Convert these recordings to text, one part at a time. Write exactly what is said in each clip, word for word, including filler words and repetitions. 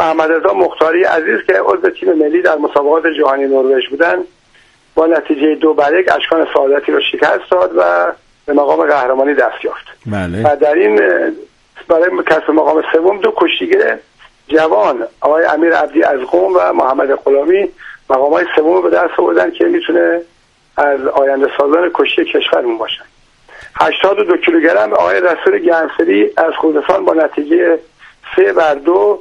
محمد رضا مختاری عزیز که عضو تیم ملی در مسابقات جهانی نروژ بودن با نتیجه دو بر یک اشکان سعادتی رو شکست داد و به مقام قهرمانی دست یافت. بله. و در این برای کسب مقام سوم دو کشتیگیر جوان آقای امیر عبدی از قم و محمد غلامی مقامات سوم رو به دست آوردن که میتونه از آینده سازان کشتی کشورمون باشن. هشتاد و دو کیلوگرم آقای رسول گرمسری از خوزستان با نتیجه سه بر دو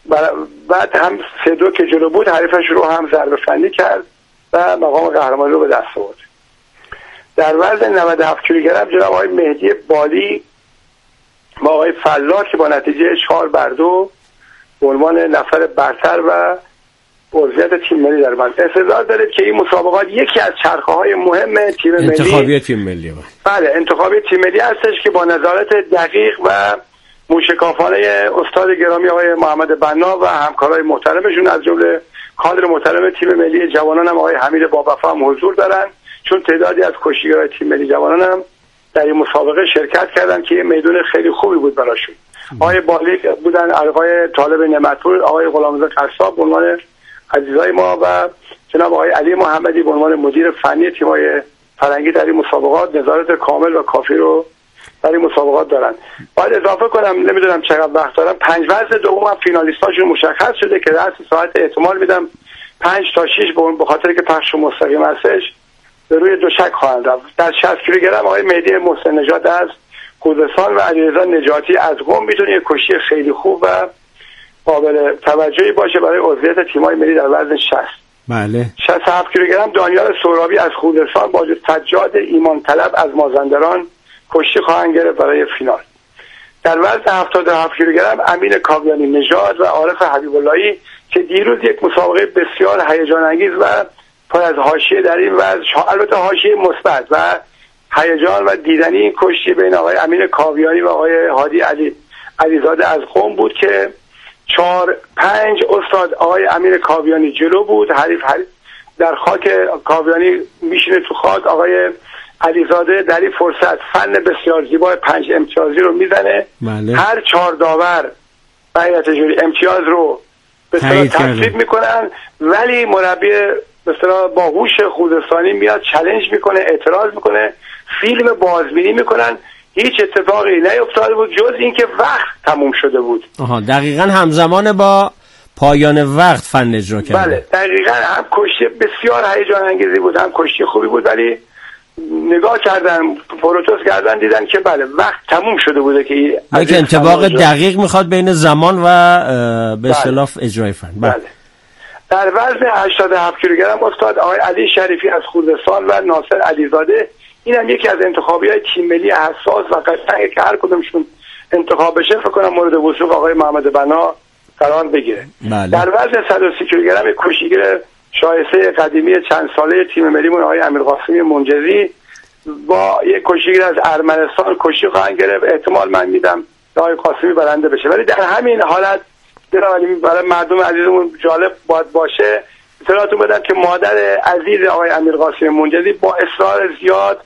بعد هم سه دو که جلو بود حریفش رو هم ضربه فنی کرد و مقام قهرمانی رو به دست آورد. در وزن نود و هفت کیلوگرم جناب آقای مهدی بالی با آقای فلاح که با نتیجه چهار بر دو به عنوان نفر برتر و عضویت تیم ملی در بند استعداد دارید که این مسابقات یکی از چرخه های مهم تیم ملی انتخابی تیم ملی بله انتخابی تیم ملی هستش که با نظارت دقیق و موشکافانه استاد گرامی آقای محمد بنا و همکارای محترمشون از جمله کادر محترم تیم ملی جوانان هم آقای حمید بابفا هم حضور دارن، چون تعدادی از کشتیگرای تیم ملی جوانان هم در این مسابقه شرکت کردن که یه میدون خیلی خوبی بود براشون. آقای بالی بودن، آقای طالب نعمتپور، آقای غلامرضا قصاب به عنوان عزیزای ما و جناب آقای علی محمدی به عنوان مدیر فنی تیم‌های فرنگی در این مسابقات نظارت کامل و کافی رو در این مسابقات دارن. باید اضافه کنم نمیدونم چقدر وقت دارم، پنج وزن دوم هم فینالیستاشون مشخص شده که در ساعت احتمال میدم پنج تا شش به خاطر که پخش مستقیم هستش به روی دوشک خواهند رفت. در شصت کیلوگرم آقای مهدی محسن نژاد از خوزستان و علیرضا نجاتی از قم میتونه یک کشتی خیلی خوب و قابل توجهی باشه برای عضویت تیم‌های ملی در وزن شصت. بله. شصت و هفت کیلوگرم دانیال سهرابی از خوزستان با سجاد ایمان طلب از مازندران کشتی خواهند گرفت برای فینال. در وزن هفتاد و هفت کیلوگرم امین کاویانی نژاد و عارف حبیب اللهی که دیروز یک مسابقه بسیار هیجان انگیز و پر از حاشیه در این وزن، البته حاشیه مثبت و هیجان و دیدنی این کشتی بین آقای امین کاویانی و آقای هادی علی علیزاده از قم بود که چهار پنج استاد آقای امیر کاویانی جلو بود، حریف حریف در خاک کاویانی میشینه تو خاک، آقای علیزاده در این فرصت فن بسیار زیبای پنج امتیازی رو میزنه. بله. هر چهار داور بقیت جوری امتیاز رو به اصطلاح تصویب میکنن، ولی مربی به اصطلاح با هوش خوزستانی میاد چالش میکنه، اعتراض میکنه، فیلم بازبینی میکنن. هیچ اتفاقی نیفتاده بود جز اینکه وقت تموم شده بود. آها دقیقاً همزمان با پایان وقت فن اجرا کرد. بله دقیقاً هم کشتی بسیار هیجان انگیزی بود، هم کشتی خوبی بود، ولی نگاه کردن فروتوس کردن دیدن که بله وقت تموم شده بوده که یک انطباق دقیق میخواد بین زمان و به اصطلاح اجرای فن. بله. بله. در وزن هشتاد و هفت کیلوگرم استاد آقای علی شریفی از خوزستان و ناصر علیزاده، این هم یکی از انتخابی‌های تیم ملی حساس و قشنگه که هر کدومشون انتخاب بشه فکر کنم مورد وثوق آقای محمد بنا قرار بگیره. بله. در وزن صد و سی کیلوگرم یک کشتیگیر شایسته قدیمی چند ساله تیم ملیمون آقای امیرقاسمی منجزی با یک کشتیگیر از ارمنستان کشتی خواهند گرفت. احتمال من میدم آقای قاسمی برنده بشه، ولی در همین حالت برای مردم عزیزمون جالب باید باشه اطلاعاتون بدم که مادر عزیز آقای امیرقاسمی منجزی با اصرار زیاد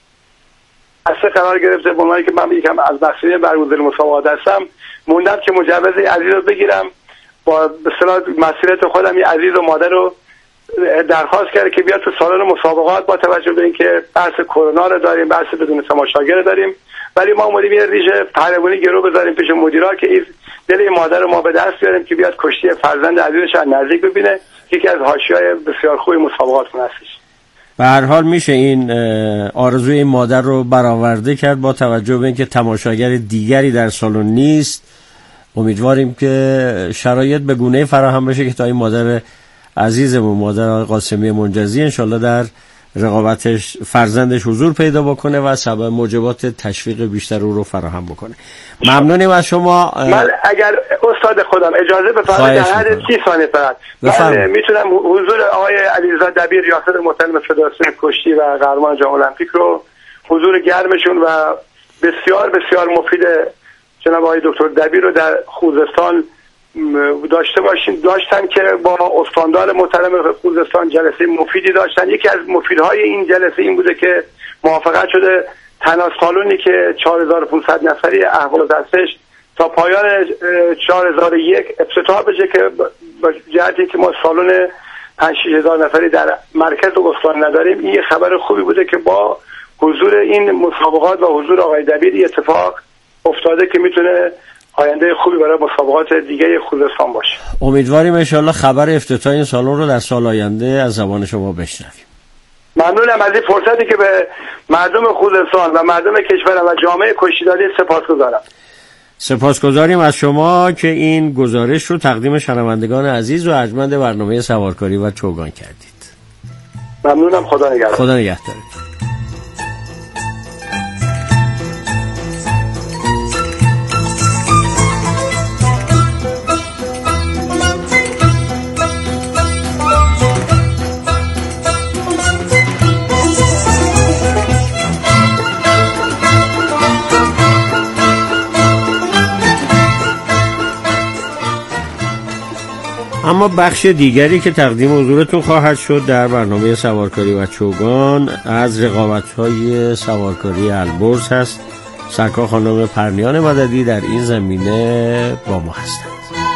اصلا قرار گرفته به عنوانی که من یکم از مسئولین برگزاری مسابقات هستم موندم که مجوز عزیز رو بگیرم، با به اصطلاح مسئولیت خودم یه عزیز و مادر رو درخواست کرده که بیاد تو سالن مسابقات با توجه به اینکه بحث کرونا رو داریم، بحث بدون تماشاگر رو داریم، ولی ما اومدیم یه ریشه پهلوانی گرو بذاریم پیش مدیرا که این دل این مادر رو ما به دست بیاریم که بیاد کشتی فرزند عزیزش از نزدیک ببینه. یکی از حاشیه‌های بسیار خوبی مسابقات هستش. به هر حال میشه این آرزوی این مادر رو برآورده کرد با توجه به اینکه تماشاگر دیگری در سالن نیست. امیدواریم که شرایط به گونه‌ای فراهم بشه که تا این مادر عزیزمون مادر آقای قاسمی منجزی انشالله در رقابتش فرزندش حضور پیدا بکنه و سبب موجبات تشویق بیشتر او رو فراهم بکنه. ممنونیم از شما. من اگر استاد خودم اجازه بفرمایید در حد سی ثانیه فقط من میتونم حضور آقای علیرضا دبیر ریاست محترم فدراسیون کشتی و قهرمان جام المپیک رو حضور گرمشون و بسیار بسیار مفید جناب آقای دکتر دبیر رو در خوزستان داشته باشیم داشتن که با استاندار محترم خوزستان جلسه مفیدی داشتن. یکی از مفیدهای این جلسه این بوده که موافقت شده تناس سالونی که چهار هزار و پانصد نفری اهواز هستش تا پایان چهار هزار و یک افتتاح بشه که با جهتی که ما سالن پنج شش هزار نفری در مرکز استان نداریم. این خبر خوبی بوده که با حضور این مسابقات و حضور آقای دبیر اتفاق افتاده که میتونه آینده خوبی برای مسابقات دیگه خوزستان باشه. امیدواریم ان شاءالله خبر افتتاح این سالن رو در سال آینده از زبان شما بشنویم. ممنونم از این فرصتی که به مردم خوزستان و مردم کشورم و جامعه کشتیداری سپاسگزارم. سپاسگزاریم از شما که این گزارش رو تقدیم شنوندگان عزیز و ارجمند برنامه سوارکاری و چوگان کردید. ممنونم. خدا نگهدار. خدا نگهدارت. اما بخش دیگری که تقدیم حضورتون خواهد شد در برنامه سوارکاری و چوگان از رقابت‌های سوارکاری البرز هست. سرکار خانم پرنیان مددی در این زمینه با ما هستند.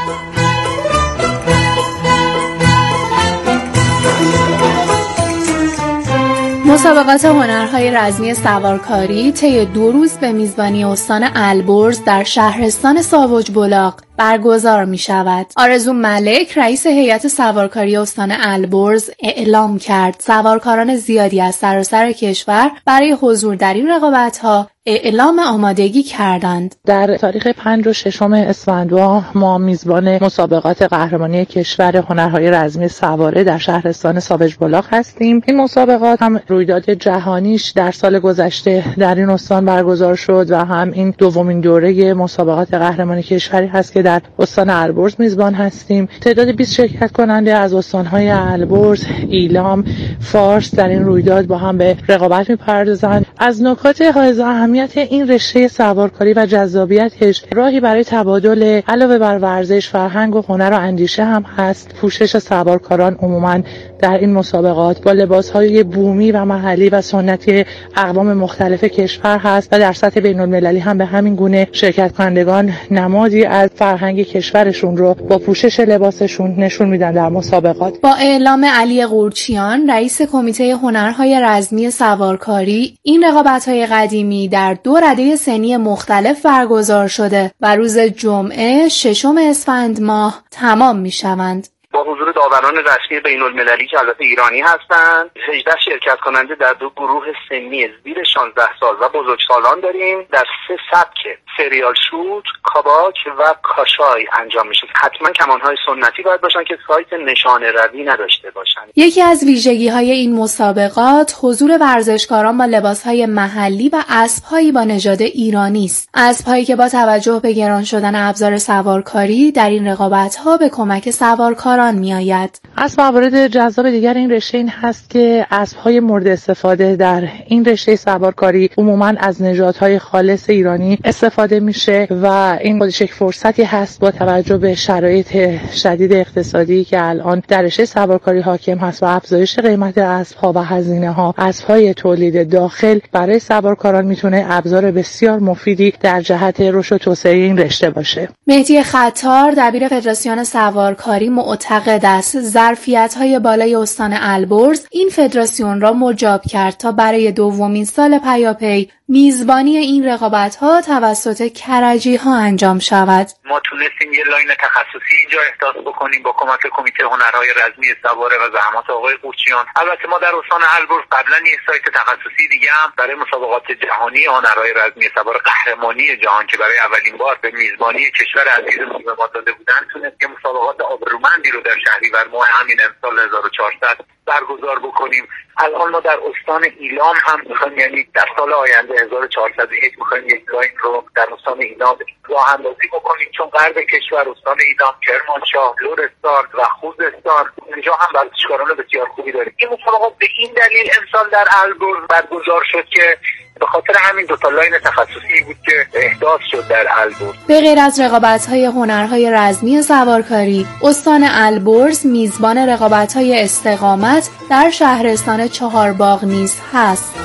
مسابقات هنرهای رزمی سوارکاری طی دو روز به میزبانی استان البرز در شهرستان ساوج بلاغ برگزار می شود. آرزو ملک رئیس هیئت سوارکاری استان البرز اعلام کرد سوارکاران زیادی از سراسر کشور برای حضور در این رقابت‌ها اعلام آمادگی کردند. در تاریخ پنج و ششم اسفند ما میزبان مسابقات قهرمانی کشور هنرهای رزمی سواره در شهرستان ساوج بلاغ هستیم. این مسابقات هم رویداد جهانیش در سال گذشته در این استان برگزار شد و هم این دومین دوره مسابقات قهرمانی کشوری هست که در استان البرز میزبان هستیم. تعداد بیست شرکت کننده از استان‌های البرز، ایلام، فارس در این رویداد با هم به رقابت می‌پردازند. از نکات حائز اهمیت این رشته سوارکاری و جذابیتش راهی برای تبادل علاوه بر ورزش، فرهنگ و هنر و اندیشه هم هست. پوشش سوارکاران عموماً در این مسابقات با لباس‌های بومی و محلی و سنتی اقوام مختلف کشور هست و در سطح بین‌المللی هم به همین گونه شرکت کنندگان نمادی از فرهنگ کشورشون رو با پوشش لباسشون نشون میدن در مسابقات. با اعلام علی قورچیان رئیس کمیته هنرهای رزمی سوارکاری، این رقابت‌های قدیمی در دو رده سنی مختلف برگزار شده و روز جمعه ششم اسفند ماه تمام میشوند. با حضور داوران رسمی بین‌المللی که البته ایرانی هستند، هجده شرکت کننده در دو گروه سنی زیر شانزده سال و بزرگسالان داریم. در سه سبک سریال شوت، کاباک و کاشای انجام میشه. حتما کمانهای سنتی باید باشن که سایت نشانه روی نداشته باشن. یکی از ویژگی‌های این مسابقات حضور ورزشکاران با لباس‌های محلی و اسب‌هایی با نژاد ایرانی است. اسب‌هایی که با توجه به گران شدن ابزار سوارکاری در این رقابت‌ها به کمک سوارکاران میآید. از موارد جذاب دیگر این رشته این هست که اسب‌های مورد استفاده در این رشته سوارکاری عموماً از نژادهای خالص ایرانی استفاده میشه و این خودش یک فرصتی هست با توجه به شرایط شدید اقتصادی که الان در رشته سوارکاری حاکم هست و افزایش قیمت اسب‌ها و هزینه‌ها. اسب‌های تولید داخل برای سوارکاران میتونه ابزار بسیار مفیدی در جهت رشد و توسعه این رشته باشه. مهدی خطار دبیر فدراسیون سوارکاری معتقد است ظرفیت‌های بالای استان البرز این فدراسیون را مجاب کرد تا برای دومین سال پیاپی میزبانی این رقابت‌ها توسط کرجی‌ها انجام شود. ما تونستیم یه لاین تخصصی اینجا احداث بکنیم با کمک کمیته هنرهای رزمی سواره و زحمات آقای قورچیان. البته ما در استان البرز قبلا یک سایت تخصصی دیگه هم برای مسابقات جهانی هنرهای رزمی سوار قهرمانی جهان که برای اولین بار به میزبانی کشور عزیزمون به ما داده بودن تونست که مسابقات آبرومندی رو در شهریور ماه همین امسال هزار و چهارصد برگزار بکنیم. الان ما در استان ایلام هم میخوایم، یعنی در سال آینده هزار و چهارصد و یک میخوایم یک لاین رو در استان ایلام راه اندازی بکنیم، چون غرب کشور استان ایلام، کرمانشاه، لرستان و خوزستان اینجا هم ورزشکاران بسیار خوبی داریم. این مسابقات به این دلیل امسال در البرز برگزار شد که به خاطر همین دو تا لاین تخصصی بود که احداث شد در البرز. به غیر از رقابت‌های هنرهای رزمی سوارکاری، استان البرز میزبان رقابت‌های استقامت در شهرستان چهارباغ نیز هست.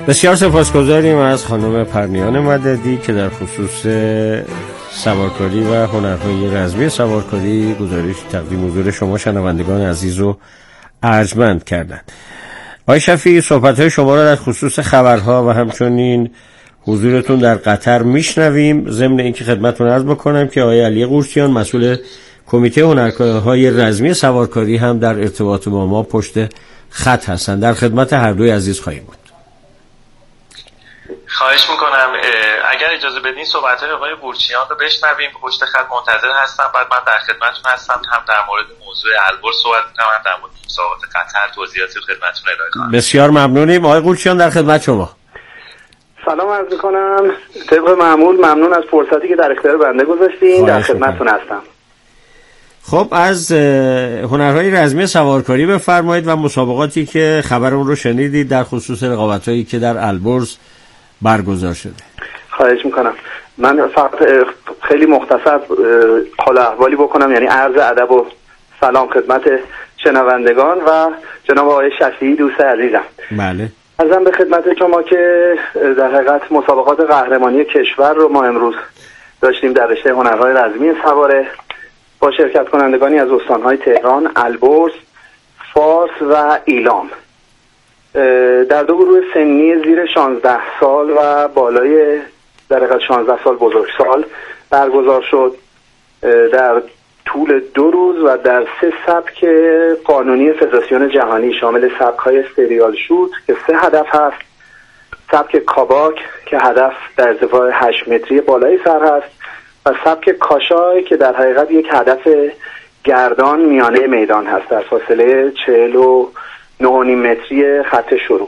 بسیار سپاسگزاریم از خانم پرنیان مددی که در خصوص سوارکاری و هنرهای رزمی سوارکاری گزارش تقدیم حضور شما شنوندگان عزیز رو ارجمند کردند. آقای شفیعی، صحبت‌های شما را در خصوص خبرها و همچنین حضورتون در قطر میشنویم. ضمن اینکه خدمتتون عرض بکنم که آقای علی قورچیان مسئول کمیته هنرهای رزمی سوارکاری هم در ارتباط با ما پشت خط هستند. در خدمت هر دوی عزیز خواهیم بود. خواهش میکنم اگر اجازه بدین صحبت‌های آقای قورچیان رو بشنویم. پشت خط منتظر هستم، بعد من در خدمتتون هستم، هم در مورد موضوع البرز صحبت می‌کنم، هم در مورد مسابقات قطر توضیحاتی رو خدمتتون ارائه خواهم. بسیار ممنونیم. آقای قورچیان در خدمت شما. سلام عرض می‌کنم. طبق معمول ممنون از فرصتی که در اختیار بنده گذاشتین. در خدمتتون هستم. خب از هنرهای رزمی سوارکاری بفرمایید و مسابقاتی که خبر اون رو شنیدید در خصوص رقابت‌هایی که در البرز برگزار شده. خواهش میکنم. من فقط خیلی مختصر حال احوالی بکنم، یعنی عرض ادب و سلام خدمت شنوندگان و جناب آقای شفیعی دوست عزیزم. بله. عرضم به خدمت شما که در حقیقت مسابقات قهرمانی کشور رو ما امروز داشتیم در رشته هنرهای رزمی سواره با شرکت کنندگانی از استانهای تهران، البرز، فارس و ایلام. در دو گروه سنی زیر شانزده سال و بالای در حقیقت شانزده سال بزرگسال برگزار شد در طول دو روز و در سه سبک قانونی فدراسیون جهانی شامل سبک‌های استریال شوت که سه هدف هست، سبک کاباک که هدف در ارتفاع هشت متری بالای سر هست و سبک کاشای که در حقیقت یک هدف گردان میانه میدان هست در فاصله چهل و نه و نیم متری خط شروع.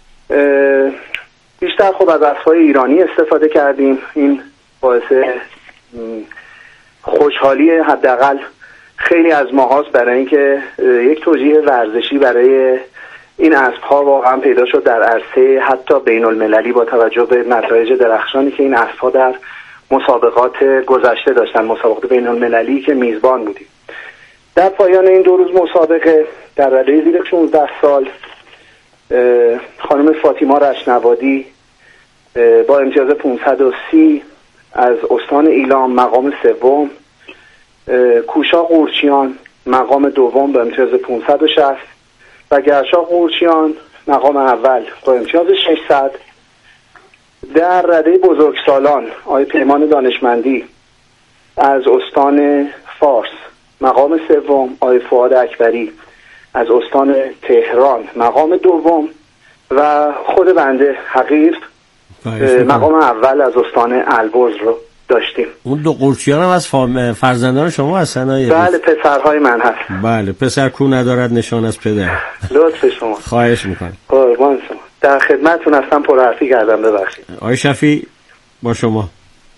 بیشتر خب از اسب‌های ایرانی استفاده کردیم. این باعث خوشحالی حداقل خیلی از ماهاست برای اینکه یک توجیه ورزشی برای این اسب‌ها واقعا پیدا شد در عرصه حتی بین المللی با توجه به نتایج درخشانی که این اسب‌ها در مسابقات گذشته داشتن، مسابقات بین المللی که میزبان بودیم. در پایان این دو روز مسابقه در رده زیر شانزده سال خانم فاطیما رشنوادی با امتیاز پانصد و سی از استان ایلام مقام سوم، کوشا قورچیان مقام دوم با امتیاز پانصد و شصت و گرشا قورچیان مقام اول با امتیاز ششصد. در رده بزرگسالان آقای پیمان دانشمندی از استان فارس مقام سوم، آقای فؤاد اکبری از استان تهران مقام دوم و خود بنده حقیر مقام اول از استان البرز رو داشتیم. اون دو قورچیان هم از فرزندان شما هستن؟ بله، پسرهای من هست. بله، پسر کو ندارد نشان از پدر. لطف شما. خواهش میکنم. قربان شما. در خدمتتون هستم، پرحرفی کردم، ببخشید. آقای شفیعی با شما.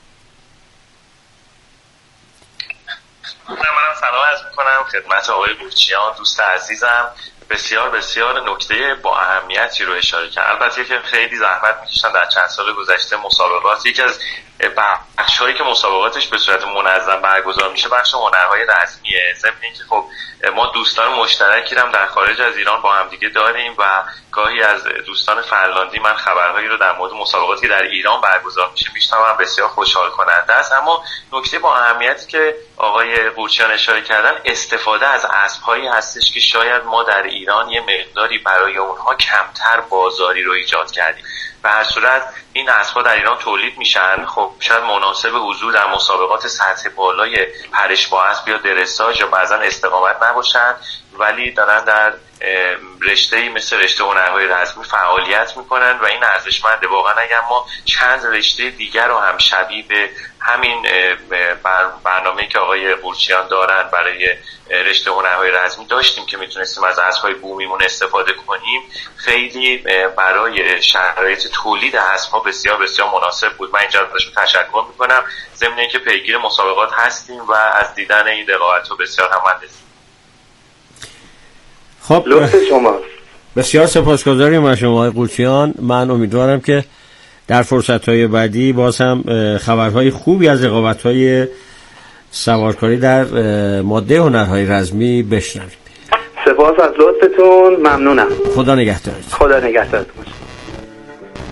منم سلام عرض میکنم خدمت آقای قورچیان دوست عزیزم. بسیار بسیار نکته با اهمیتی رو اشاره کرد. البته که خیلی زحمت میکشن در چند سال گذشته مسابقات. یکی از بخش‌هایی که مسابقاتش به صورت منظم برگزار میشه بخش هنرهای رزمیه. ضمن اینکه خب ما دوستان مشترکی هم در خارج از ایران با هم دیگه داریم و گاهی از دوستان فنلاندی من خبرهایی رو در مورد مسابقاتی که در ایران برگزار میشه میشنوم، بسیار خوشحال کننده است. اما نکته با اهمیتی که آقای قورچیان اشاره کردن استفاده از اسب‌هایی هستش که شاید ما در ایران یه مقداری برای اونها کمتر بازاری رو ایجاد کردیم. به هر صورت این اسب‌ها در ایران تولید میشن، خب شاید مناسب حضور در مسابقات سطح بالای پرش با اسب یا درساژ یا بعضا استقامت نباشن، ولی دارن در رشته‌ای مثل رشته هنرهای رزمی فعالیت میکنن و این ارزشمنده. واقعا اگر ما چند رشته دیگر رو هم شبیه به همین برنامه‌ای که آقای قورچیان دارن برای رشته هنرهای رزمی داشتیم که میتونستیم از اسب‌های بومیمون استفاده کنیم، خیلی برای شرایط تولید اسب‌ها بسیار بسیار مناسب بود. من اینجا ازشون تشکر میکنم، ضمن اینکه پیگیر مسابقات هستیم و از دیدن این رقابت‌ها بسیار هم‌اندازیم. خب لطف شما. بسیار سپاسگزاریم از شما آقای قورچیان. من امیدوارم که در فرصت‌های بعدی باز هم خبرهای خوبی از رقابت‌های سوارکاری در ماده هنرهای رزمی بشنویم. سپاس از لطفتون، ممنونم. خدا نگهدارت. خدا نگهدارت.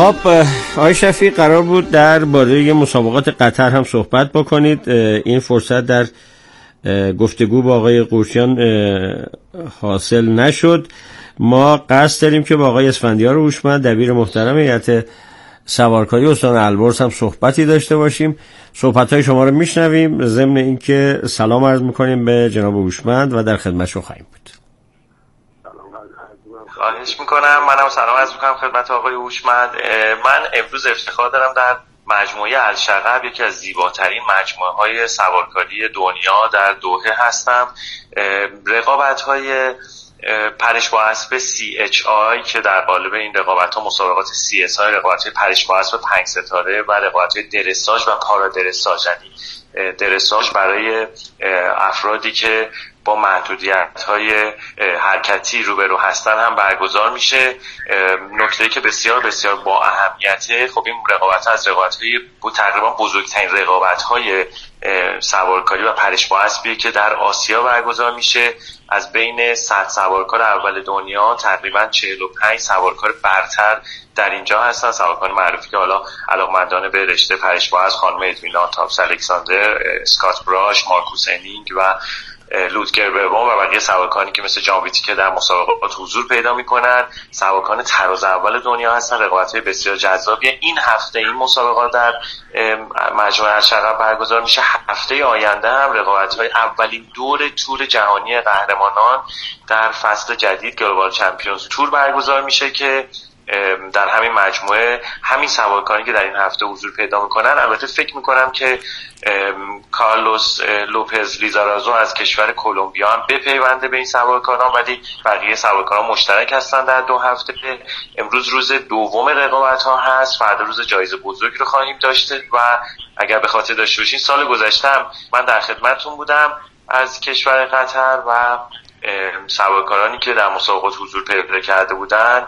خب آقای شفیق، قرار بود در باره مسابقات قطر هم صحبت بکنید. این فرصت در گفتگو با آقای قورچیان حاصل نشد. ما قصد داریم که با آقای اسفندیار هوشمند دبیر محترم هیئت سوارکاری استان البرز هم صحبتی داشته باشیم. صحبت‌های شما رو میشنویم، ضمن اینکه سلام عرض میکنیم به جناب هوشمند و در خدمتشون خواهیم بود. خواهش میکنم. منم سلام عرض میکنم خدمت آقای هوشمند. من امروز افتخار دارم در مجموعه الشغب، یکی از زیباترین مجموعه های سوارکاری دنیا، در دوحه هستم. رقابت های پرش با اسب سی اچ آی که در قالب این رقابت ها مسابقات سی اس آی، رقابت های پرش با اسب پنج ستاره و رقابت های درساژ و پارادرساژ، یعنی درساژ برای افرادی که با محدودیت‌های حرکتی روبرو هستن هم برگزار میشه. نکته‌ای که بسیار بسیار با اهمیته، خب این رقابت از رقابت‌های تقریبا بزرگترین رقابت‌های سوارکاری و پرش با اسبیه که در آسیا برگزار میشه. از بین صد سوارکار اول دنیا تقریبا چهل و پنج سوارکار برتر در اینجا هستن، سوارکار معروفی که حالا علاقمندان به رشته پرش با اسب، خانم ادوینا تاپس الکساندر، اسکات براش، مارکوس هنینگ و لودگر بربون و بقیه سوارکانی که مثل جان ویتی که در مسابقات حضور پیدا میکنن، سوارکان تراز اول دنیا هستن. رقابت‌های بسیار جذابیه. این هفته این مسابقات در مجموعه الشغب برگزار میشه. هفته آینده هم رقابت‌های اولین دور تور جهانی قهرمانان در فصل جدید گلوبال چمپیونز تور برگزار میشه که در همین مجموعه همین سوارکاری که در این هفته حضور پیدا میکنن، البته فکر میکنم که کارلوس لوپز لیزارازو از کشور کلمبیا هم بپیونده به این سوارکاران، ولی بقیه سوارکاران مشترک هستن در دو هفته. امروز روز دوم رقابت ها هست، فردا روز جایزه بزرگ رو خواهیم داشته و اگر به خاطر داشته باشین سال گذشته هم من در خدمتتون بودم از کشور قطر و سوارکارانی که در مسابقات حضور پیدا کرده بودن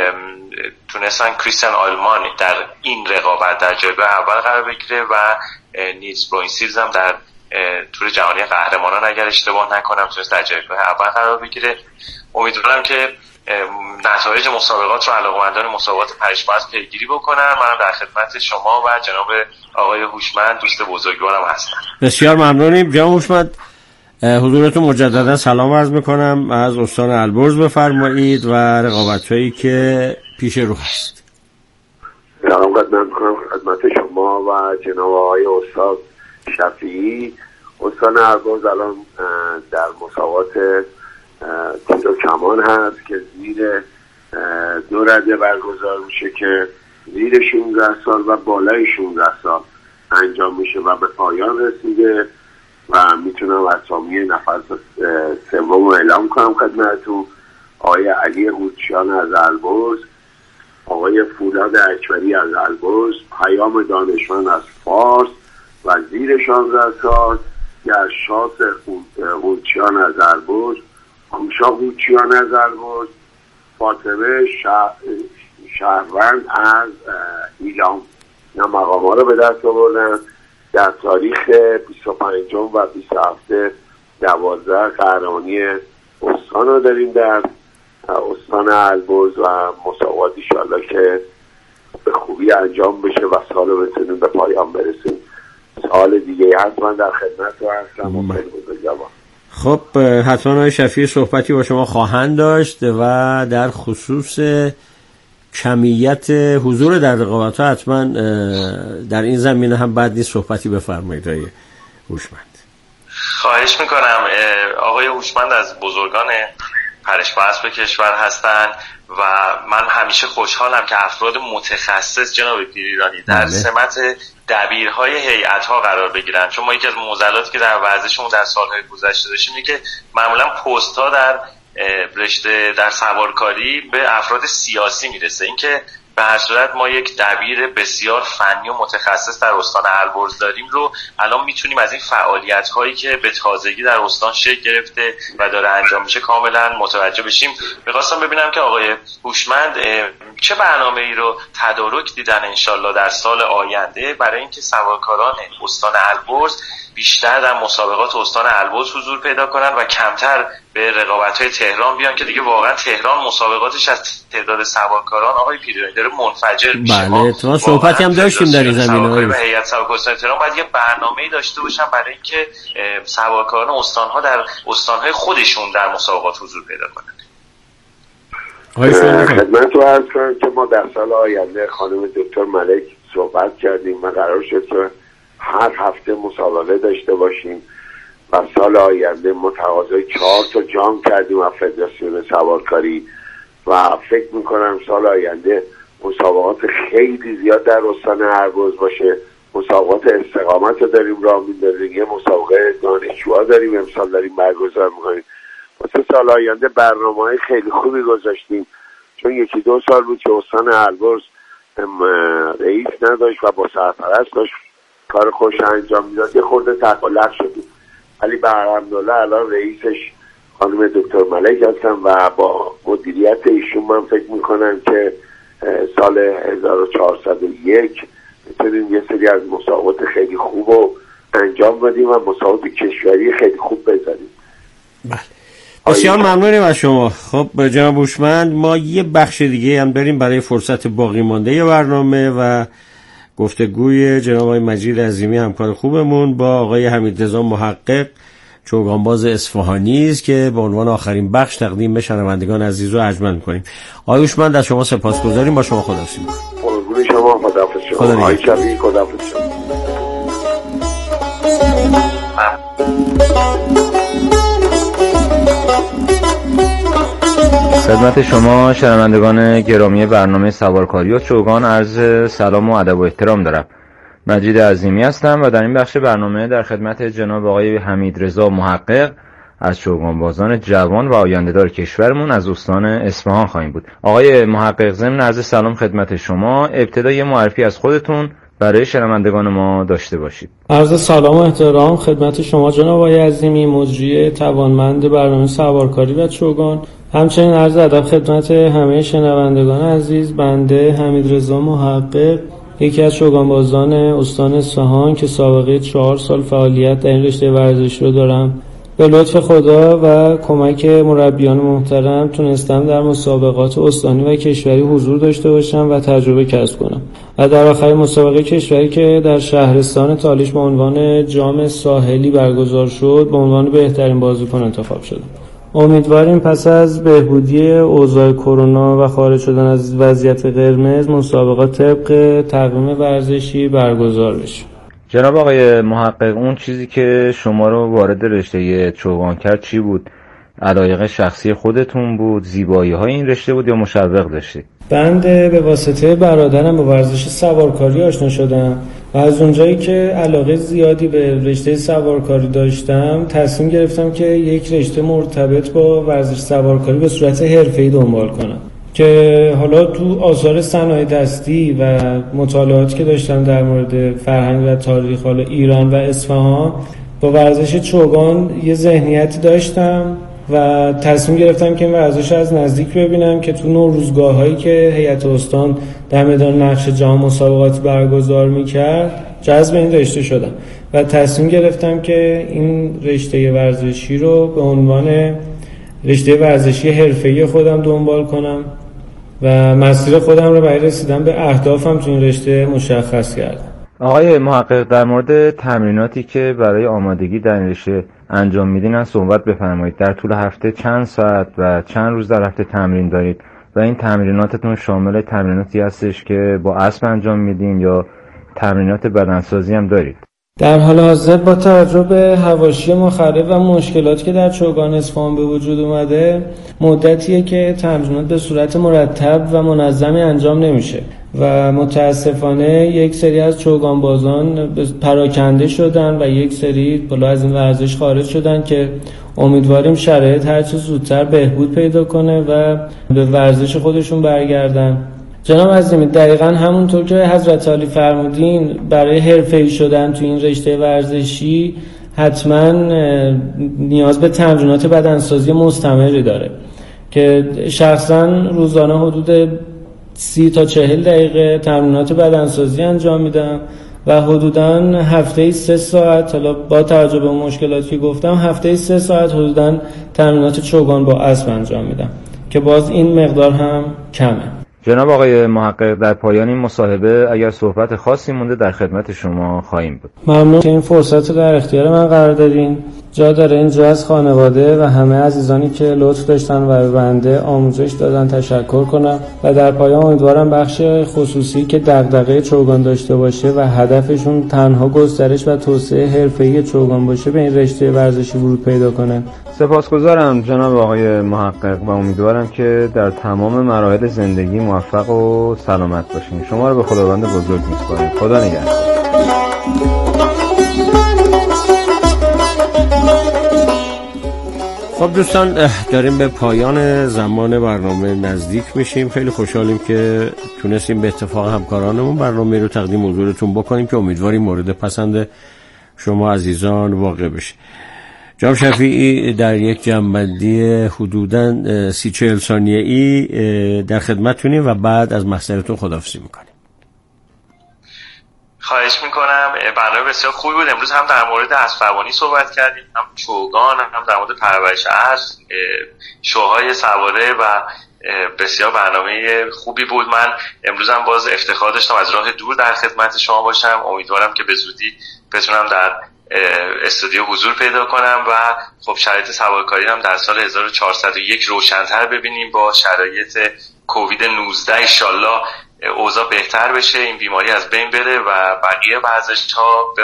تونستن کریستیان آلمان در این رقابت در جایگاه اول قرار بگیره و نیلز بروینسیلز هم در تور جهانی قهرمانان اگر اشتباه نکنم تونست در جایگاه اول قرار بگیره. امیدوارم که نتایج مسابقات رو علاقه‌مندان مسابقات پرش با اسب پیگیری بکنن. منم در خدمت شما و جناب آقای هوشمند دوست بزرگوارم هستم. بسیار ممنونیم جناب هوشمند. حضورتون مجددا سلام عرض میکنم از استان البرز. بفرمایید و رقابت‌هایی که پیش رو هست. سلام قدم میکنم خدمت شما و جناب آقای استاد شفیعی. استان البرز الان در مسابقات تیر و کمان هست که زیر دو رده برگزار میشه که زیر شانزده سال و بالای شانزده سال انجام میشه و به پایان رسیده و میتونم اسامی نفر سوم رو اعلام کنم خدمتتون. آقای علی قورچیان از البرز، آقای فولاد اکبری از البرز، پیام دانشمند از فارس و زیر شانزده سال گرشاس قورچیان از البرز، همشا قورچیان از البرز، فاطمه شهروند از ایلام. این مقام ها رو به دست آوردن. در تاریخ بیست و پنجم و بیست و هفتم دوازده قهرمانی استان رو داریم در استان البرز و مسابقات انشالله که به خوبی انجام بشه و سال رو بتونیم به پایان برسیم. سال دیگه حتما در خدمت رو هستم و خیلی بزرگوار. خب حتما آقای شفیعی صحبتی با شما خواهند داشت و در خصوص کمیت حضور در رقابت ها حتما در این زمینه هم بد نیست صحبتی بفرمایید آقای هوشمند. خواهش میکنم. آقای هوشمند از بزرگان پرش با اسب کشور هستند و من همیشه خوشحالم که افراد متخصص جناب پیرانی در سمت دبیرهای هیئت‌ها قرار بگیرن، چون ما یکی از معضلاتی که در ورزشمون در سالهای گذشته داشتیم اینه که معمولا پست‌ها در رشته در سوارکاری به افراد سیاسی میرسه. اینکه به هر صورت ما یک دبیر بسیار فنی و متخصص در استان البرز داریم رو الان میتونیم از این فعالیت هایی که به تازگی در استان شکل گرفته و داره انجام میشه کاملا متوجه بشیم. میخواستم ببینم که آقای هوشمند چه برنامه ای رو تدارک دیدن انشالله در سال آینده برای اینکه سوارکاران استان البرز بیشتر در مسابقات استان البرز حضور پیدا کنن و کمتر به رقابت‌های تهران بیان که دیگه واقعا تهران مسابقاتش از تعداد سوارکاران آقای پیرانی داره منفجر میشه. بله تو صحبتی هم داشتیم در این زمینه. و هیئت سوارکاری تهران باید یه برنامه‌ای داشته باشن برای اینکه سوارکاران استان‌ها در استان‌های خودشون در مسابقات حضور پیدا کنن. خدمت رو عرض کنم که ما در سال آینده خانم دکتر ملک صحبت کردیم و قرار شد که هر هفته مسابقه داشته باشیم و سال آینده متقاضای چهار تا جام کردیم از فدراسیون سوارکاری و فکر میکنم سال آینده مسابقات خیلی زیاد در استان البرز باشه. مسابقات استقامت رو داریم راه میندازیم، یه مسابقه دانشجوها داریم امسال داریم برگزار میکنیم. واسه سال آینده برنامه‌های خیلی خوبی گذاشتیم، چون یکی دو سال بود که استان البرز رئیس نداشت و با سرپرست داشت کار خوش انجام میداد، یه خورده تقلق شدیم، ولی به الحمدلله الان رئیسش خانم دکتر ملک هستن و با مدیریت ایشون من فکر میکنم که سال هزار و چهارصد و یک میتونیم یه سری از مسابقات خیلی خوب رو انجام بدیم و مسابقات کشوری خیلی خوب بذاریم. بله بسیار ممنونیم از شما. خب جناب هوشمند، ما یه بخش دیگه هم داریم برای فرصت باقی مانده برنامه و گفتگوی جناب آقای مجید عظیمی همکار خوبمون با آقای حمیدرضا محقق چوگانباز اصفهانی است که به عنوان آخرین بخش تقدیم به شنوندگان عزیز و ارجمند می‌کنیم. آقای هوشمند از شما سپاسگزاریم. با شما خداحافظی می‌کنیم. قربون شما، خداحافظ شما. آقای شبی خداحافظ شما. خدمت شما شنوندگان گرامی برنامه سوارکاری و چوگان عرض سلام و ادب و احترام دارم. مجید عظیمی هستم و در این بخش برنامه در خدمت جناب آقای حمیدرضا محقق از چوگانبازان جوان و آینده‌دار کشورمون از استان اصفهان خواهیم بود. آقای محقق، ضمن عرض سلام خدمت شما، ابتدا یه معرفی از خودتون برای شنوندگان ما داشته باشید. عرض سلام و احترام خدمت شما جناب آقای عظیمی، مجری توانمند برنامه سوارکاری و چوگان. همچنین عرض ادب خدمت همه شنوندگان عزیز. بنده حمیدرضا محقق، یکی از چوگانبازان استان اصفهان که سابقه چهار سال فعالیت در این رشته ورزشی رو دارم، به لطف خدا و کمک مربیان محترم تونستم در مسابقات استانی و کشوری حضور داشته باشم و تجربه کسب کنم و در آخرین مسابقه کشوری که در شهرستان تالیش به عنوان جام ساحلی برگزار شد به عنوان بهترین بازیکن انتخاب شدم. امیدواریم پس از بهبودی اوضاع کرونا و خارج شدن از وضعیت قرمز مسابقات طبق تقویم ورزشی برگزار بشه. جناب آقای محقق، اون چیزی که شما رو وارد رشته چوگان کرد چی بود؟ علایق شخصی خودتون بود؟ زیبایی های این رشته بود یا مشوق داشتید؟ بنده به واسطه برادرم با ورزش سوارکاری آشنا شدم و از اونجایی که علاقه زیادی به رشته سوارکاری داشتم تصمیم گرفتم که یک رشته مرتبط با ورزش سوارکاری به صورت حرفه‌ای دنبال کنم که حالا تو آثار صنایع دستی و مطالعاتی که داشتم در مورد فرهنگ و تاریخ حالا ایران و اصفهان با ورزش چوگان یه ذهنیتی داشتم و تصمیم گرفتم که این ورزش از نزدیک ببینم که تو نوروزگاه‌هایی که هیئت استان در میدان نقش جام مسابقات برگزار می‌کرد جذب این رشته شدم و تصمیم گرفتم که این رشته ورزشی رو به عنوان رشته ورزشی حرفه‌ای خودم دنبال کنم و مسیر خودم رو برای رسیدن به اهدافم تو این رشته مشخص کردم. آقای محقق، در مورد تمریناتی که برای آمادگی در این رشته انجام میدین از صحبت بفرمایید. در طول هفته چند ساعت و چند روز در هفته تمرین دارید و این تمریناتتون شامل تمریناتی هستش که با اسب انجام میدین یا تمرینات بدنسازی هم دارید؟ در حال حاضر با توجه به حواشی مخرب و مشکلاتی که در چوگان اصفهان به وجود اومده مدتیه که تمرینات به صورت مرتب و منظمی انجام نمیشه و متاسفانه یک سری از چوگانبازان پراکنده شدن و یک سری بالا از این ورزش خارج شدن که امیدواریم شرایط هرچه زودتر بهبود پیدا کنه و به ورزش خودشون برگردن. جناب عظیمی، دقیقاً همونطور که حضرت عالی فرمودین برای حرفه‌ای شدن تو این رشته ورزشی حتما نیاز به تمرینات بدنسازی مستمری داره که شخصاً روزانه حدود سی تا چهل دقیقه تمرینات بدنسازی انجام میدم و حدوداً هفته‌ای سه ساعت، حالا با توجه به مشکلاتی که گفتم هفته‌ای سه ساعت حدوداً تمرینات چوگان با اسب انجام میدم که باز این مقدار هم کمه. جناب آقای محقق، در پایان این مصاحبه اگر صحبت خاصی مونده در خدمت شما خواهیم بود. ممنون که این فرصت رو در اختیار من قرار دادین. جا داره اینجا از خانواده و همه عزیزانی که لطف داشتن و به بنده آموزش دادن تشکر کنم و در پایان امیدوارم بخش خصوصی که دغدغه چوگان داشته باشه و هدفشون تنها گسترش و توسعه حرفه‌ای چوگان باشه به این رشته ورزشی ورود پیدا کنه. سپاسگزارم جناب آقای محقق و امیدوارم که در تمام مراحل زندگی موفق و سلامت باشین. شما رو به خداوند بزرگ می‌سپارم. خدا نگهدار. خب دوستان، داریم به پایان زمان برنامه نزدیک میشیم. خیلی خوشحالیم که تونستیم به اتفاق همکارانمون برنامه رو تقدیم حضورتون بکنیم که امیدواریم مورد پسند شما عزیزان واقع بشه. جناب شفیعی در یک جمع‌بندی حدوداً سی چهل ثانیه‌ای در خدمتتونیم و بعد از محضرتون خداحافظی میکنیم. خواهش میکنم. برنامه بسیار خوبی بود. امروز هم در مورد اسب‌دوانی صحبت کردیم، هم چوگان، هم در مورد پرورش اسب، شوهای سواره و بسیار برنامه خوبی بود. من امروز هم باز افتخار داشتم از راه دور در خدمت شما باشم. امیدوارم که به زودی بتونم در استودیو حضور پیدا کنم و خب شرایط سوارکاری هم در سال هزار و چهارصد و یک روشن‌تر ببینیم با شرایط کووید نوزده. ان شاءالله اوضاع بهتر بشه، این بیماری از بین بره و بقیه ورزش‌ها به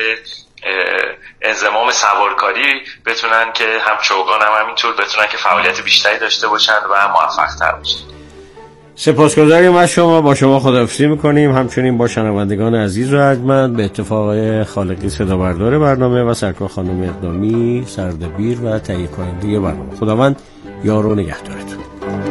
انضمام سوارکاری بتونن که هم چوگان هم همینطور بتونن که فعالیت بیشتری داشته باشن و موفق‌تر باشن. سپاسگزاریم از شما. با شما خداحافظی میکنیم، همچنین با شنوندگان عزیز و ارجمند. به اتفاق خالقی صدابردار برنامه و سرکار خانم اقدامی سردبیر و تهیه کننده برنامه. خداوند یار و نگهدارتون.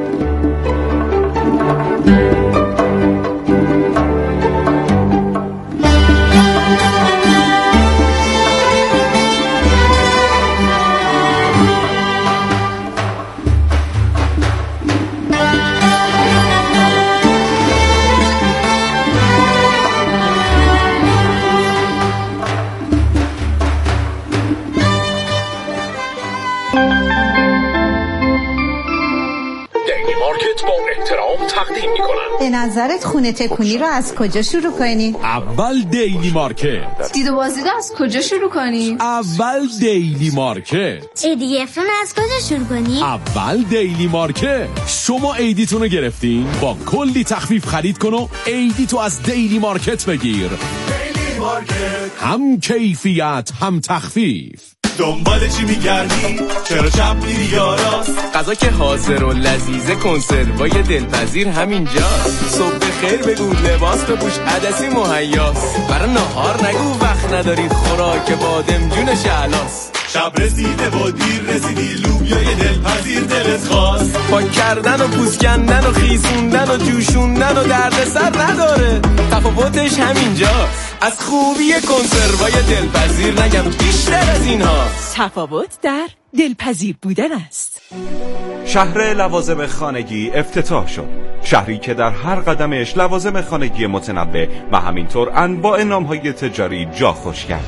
به نظرت خونه تکونی رو از کجا شروع کنیم؟ اول دیلی مارکت. دید و بازدیدو از کجا شروع کنیم؟ اول دیلی مارکت. ایدی اف ام از کجا شروع کنیم؟ اول دیلی مارکت. شما ایدیتون رو گرفتین؟ با کلی تخفیف خرید کن و ایدی تو از دیلی مارکت بگیر. دیلی مارکت، هم کیفیت هم تخفیف. دنبال چی میگردی؟ چرا شب میری یاراست؟ غذا که حاضر و لذیذه، کنسروای دلپذیر همینجاست. صبح خیر بگو، لباس بپوش، عدسی مهیاست. برای نهار نگو وقت نداری، خوراک بادمجون شعلاست. شب رسیده و دیر رسیدی، لوبیای دلپذیر دلت خواست. پاک کردن و پوست کندن و خیسوندن و جوشوندن و دردسر نداره، تفاوتش همینجاست. از خوبی کنسروای دلپذیر نگم بیشتر از اینها. تفاوت در دلپذیر بودن است. شهر لوازم خانگی افتتاح شد. شهری که در هر قدمش لوازم خانگی متنوع و همینطور انواع نام‌های تجاری جا خوش کرد.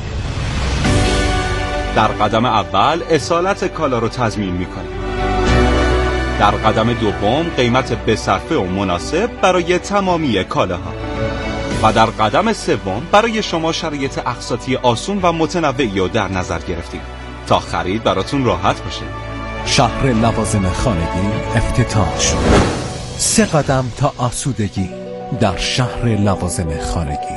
در قدم اول اصالت کالا رو تضمین می‌کنیم. در قدم دوم قیمت بصرفه و مناسب برای تمامی کالاها. و در قدم سوم برای شما شرایط اقساطی آسون و متنوعی رو در نظر گرفتیم تا خرید براتون راحت باشه. شهر لوازم خانگی افتتاح شد. سه قدم تا آسودگی در شهر لوازم خانگی.